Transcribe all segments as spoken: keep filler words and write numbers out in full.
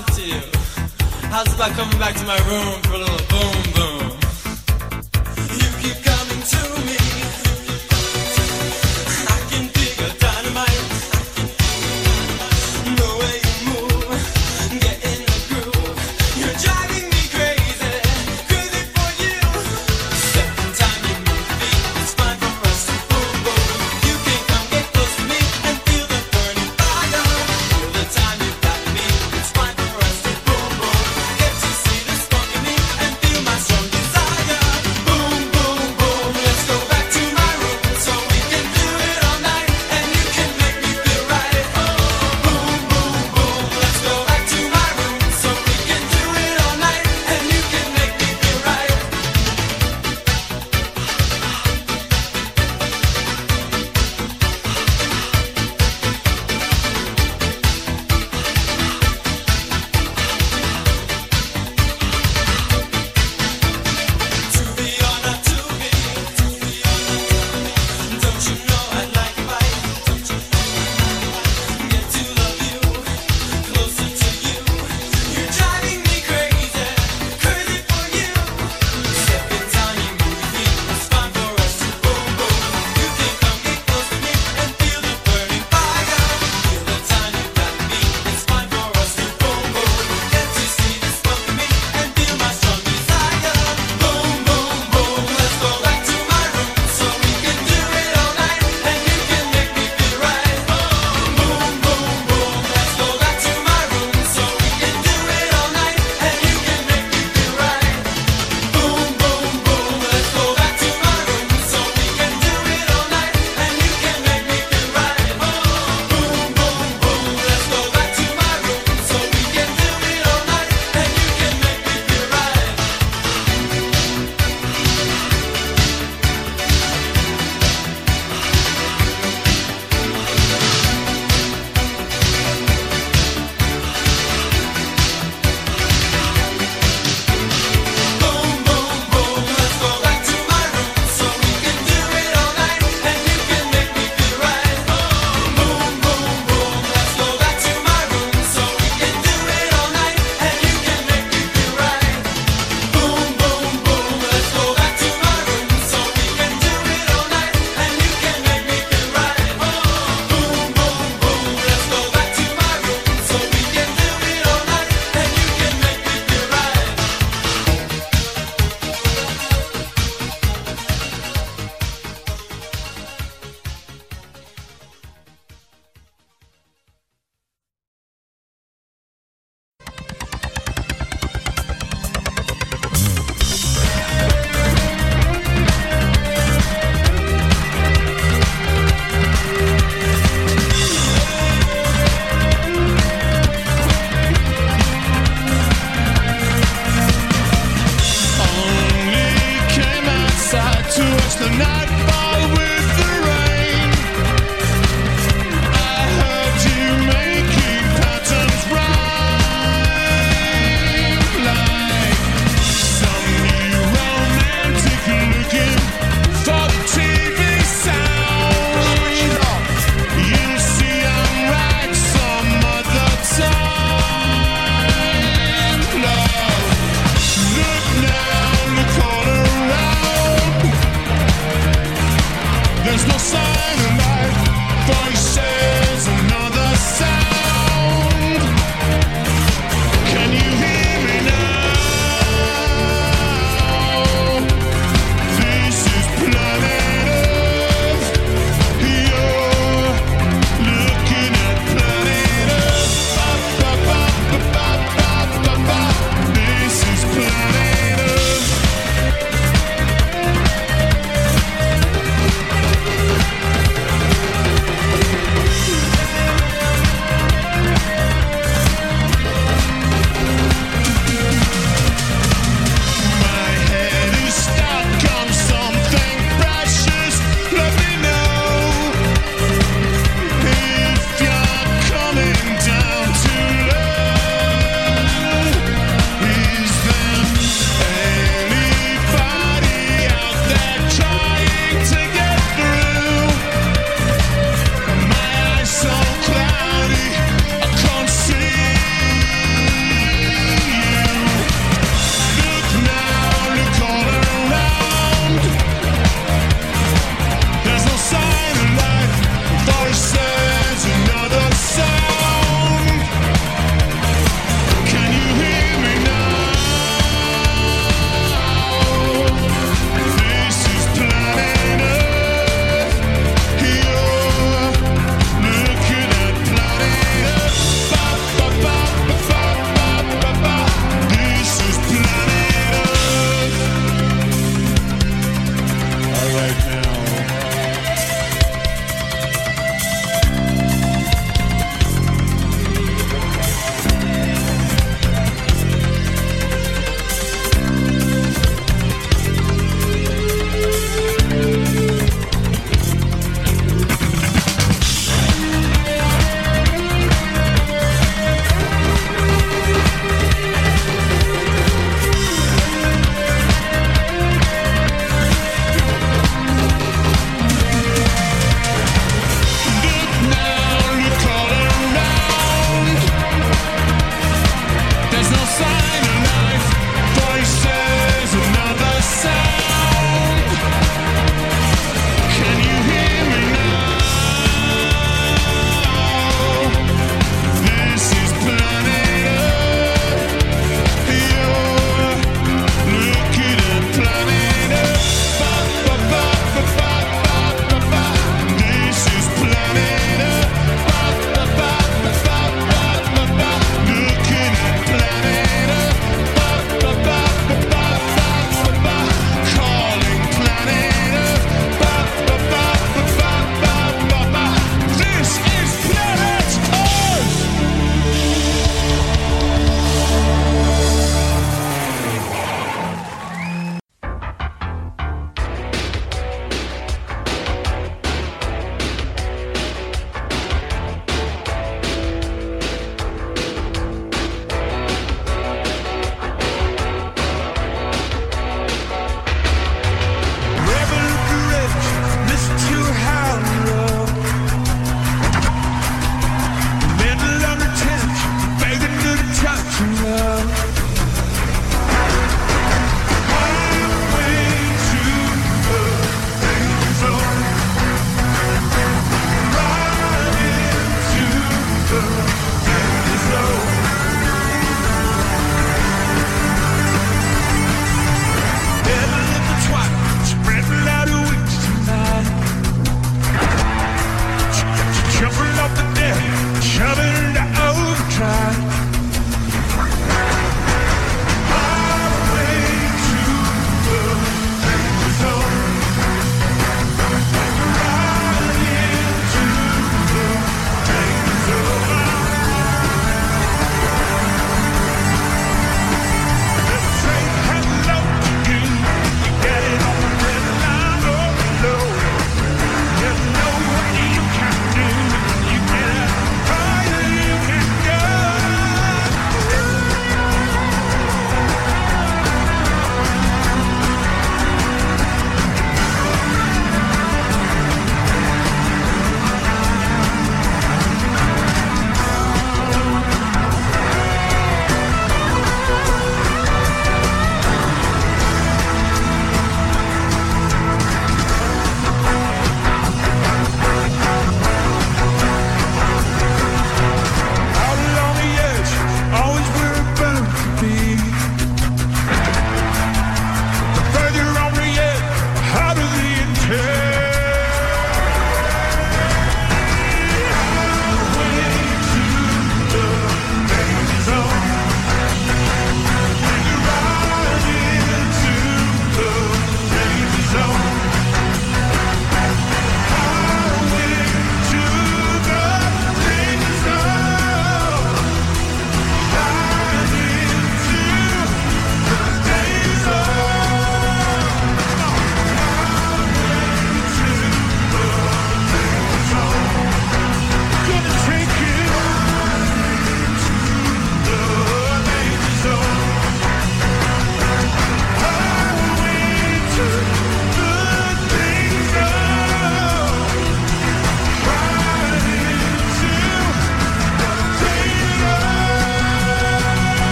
talk to you. How's about coming back to my room for a little boom boom? You keep coming to me. I can feel your dynamite. The way you move, get in the groove. You're driving me crazy, crazy for you. Second time you move feet, it's fine for us to boom boom. You can come get close to me and feel the burning fire. Feel the time you got me, it's fine for us to boom boom. Get to see the spark in me and feel my strong desire. Boom boom boom, let's go back to my room so we can do it all night and you can make me feel right. Oh, boom boom boom, let's go back to my room so we can do it all night and you can make me feel right. To be or not to be, don't you know I'd like a bite? Get to love you, closer to you. You're driving me crazy, crazy for you. Second time you move me, it's fine for us to boom boom. You can come get close to me and feel the burning fire. Feel the time you got me, it's fine for us to boom boom. Get to see the spark in me and feel my strong desire. Boom boom boom, let's go back to my room so we can do it all night and you can make me feel right. Boom boom boom, let's go back to my room so we can do it all night and you can make me feel right. Boom boom boom, let's go back to my room so we can do it all night and you can make me feel right. Boom boom boom, let's go back to my room so we can do it all night and you can make me feel right. Boom boom boom, let's go back to my room so we can do it all night and you can make me feel right. Boom boom boom, let's go back to my room so we can do it all night and you can make me feel right. Boom boom boom, let's go back to my room so we can do it all night and you can make me feel right. Boom boom boom, let's go back to my room so we can do it all night and you can make me feel right. Only came outside to watch the night fall with the rain. I heard you making patterns rhyme like some new romantic looking for the T V sound. You'll see I'm right some other time, love. Look now, look all around. There's no sign of life, voices, another sound. Can you hear me now? This is planet Earth. You're looking at planet Earth. Ba, ba, ba, ba, ba, ba, ba. This is planet Earth.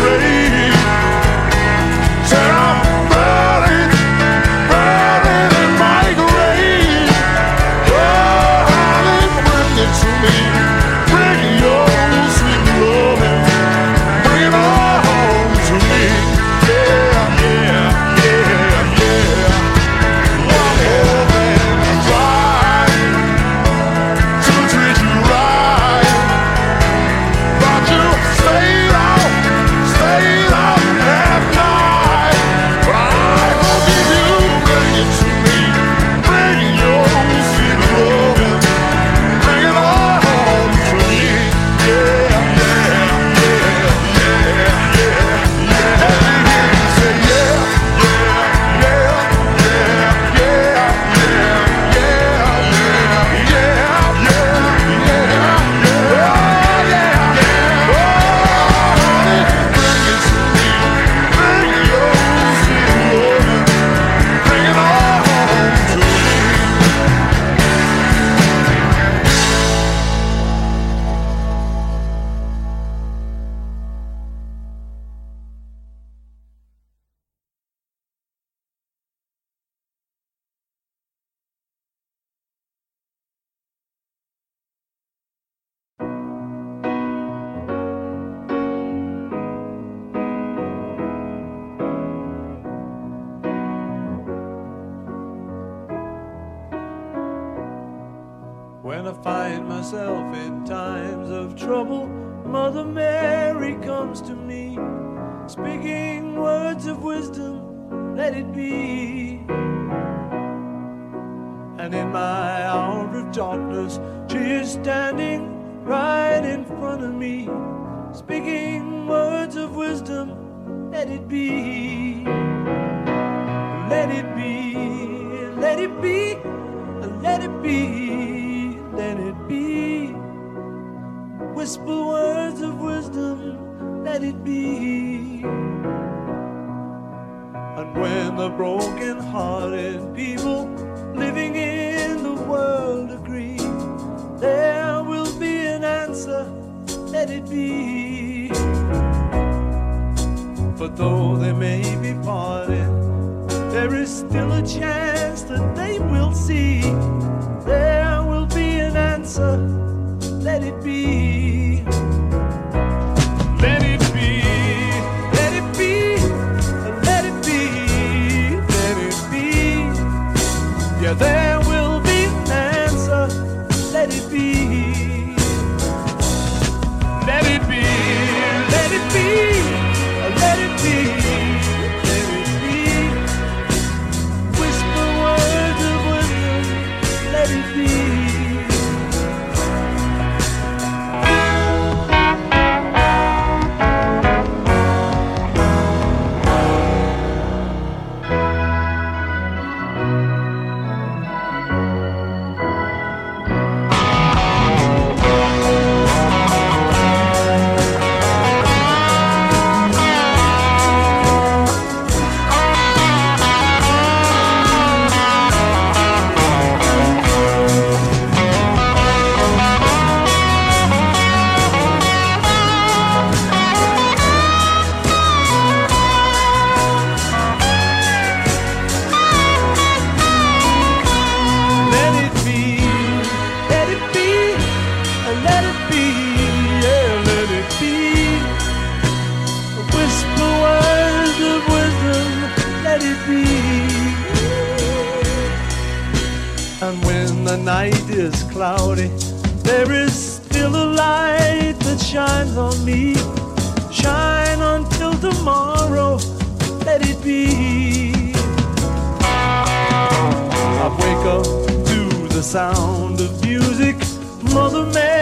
grave. Said I'm burning, burning in my grave. Oh, honey, bring it to me. Bring your sweet loving. Bring it all home to me. Yeah, yeah, yeah, yeah. One more than I try to treat you right. But you stayed out, stayed out that night. But I forgive you, bring it to me. Bring your sweet loving. Bring it all home to me. Yeah, yeah, yeah, yeah, yeah, yeah. Let me hear you say yeah, yeah, yeah, yeah, yeah, yeah, yeah, yeah, yeah, yeah, yeah, oh yeah, yeah, oh honey, bring it to me, bring your sweet loving, bring it all home to me. When I find myself in times of trouble, Mother Mary comes to me, speaking words of wisdom, let it be. And in my hour of darkness, she is standing right in front of me, speaking words of wisdom, let it be. Let it be, let it be, let it be, let it be. Whisper words of wisdom, let it be. And when the broken-hearted people living in the world agree, there will be an answer, let it be. But though they may be parted, there is still a chance that they will see. There will be an answer, let it be. Let it be, let it be, let it be, let it be. Yeah, there will be an answer, let it be. Let it be, let it be, let it be. Let it be. Night is cloudy, there is still a light that shines on me. Shine until tomorrow, let it be. I wake up to the sound of music, Mother Mary